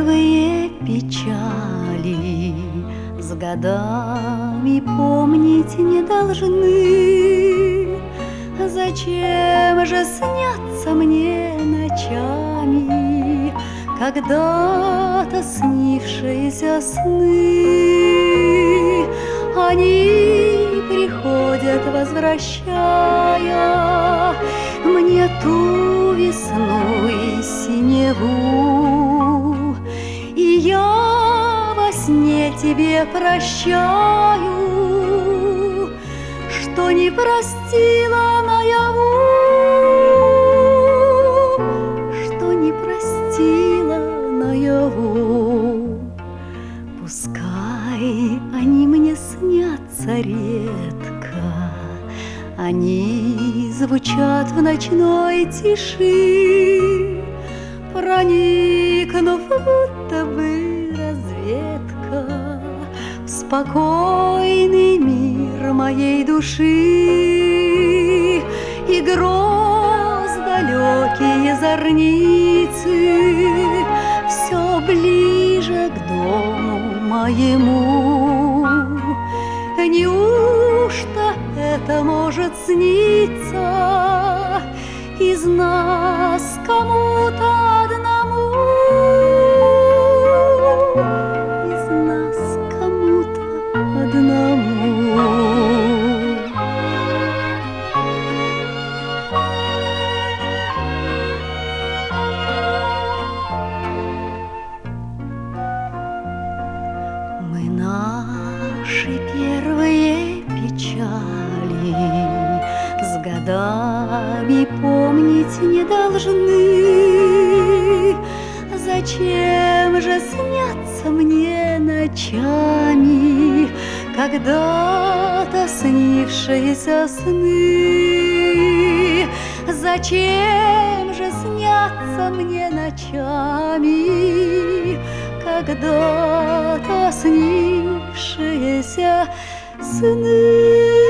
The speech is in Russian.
первые печали с годами помнить не должны. Зачем же снятся мне ночами когда-то снившиеся сны? Они приходят, возвращая мне ту весну и синеву, и я во сне тебе прощаю, что не простила наяву, что не простила наяву. Пускай они мне снятся редко, они звучат в ночной тиши, проникнув будто бы разведка в спокойный мир моей души. И гроз далекие зорницы все ближе к дому моему. Неужто это может сниться из нас кому-то одному? Из нас кому-то одному. Мы наши первые печали с годами помнить не должны. Зачем же снятся мне ночами когда-то снившиеся сны? Зачем же снятся мне ночами когда-то снившиеся сны?